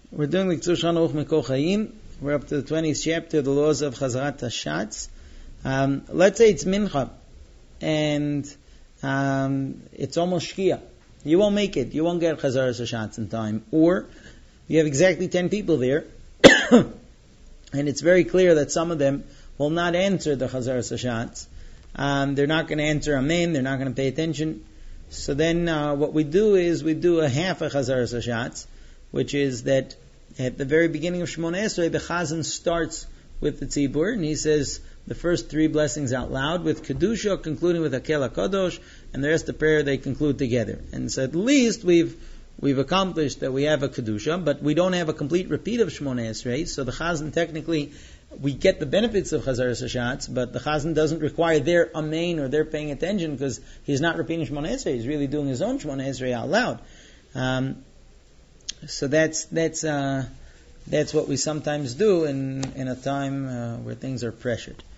We're doing the Tzur Shulchan Aruch Mikol Chaim. We're up to the 20th chapter, the laws of Chazarat Hashatz. Let's say it's Mincha, and it's almost Shkia. You won't make it. You won't get Chazarat Hashatz in time. Or you have exactly 10 people there, and it's very clear that some of them will not answer the Chazarat Hashatz. They're not going to answer Amen. They're not going to pay attention. So then what we do is we do a half a Chazarat Hashatz, which is that at the very beginning of Shmoneh Esrei, the Chazan starts with the Tzibur, and he says the first 3 blessings out loud with Kedusha, concluding with Hakel HaKadosh, and the rest of the prayer they conclude together. And so at least we've accomplished that we have a Kedusha, but we don't have a complete repeat of Shmoneh Esrei, so the Chazan technically, we get the benefits of Chazaras Hashatz, but the Chazan doesn't require their Amen or their paying attention because he's not repeating Shmoneh Esrei, he's really doing his own Shmoneh Esrei out loud. So that's what we sometimes do in a time where things are pressured.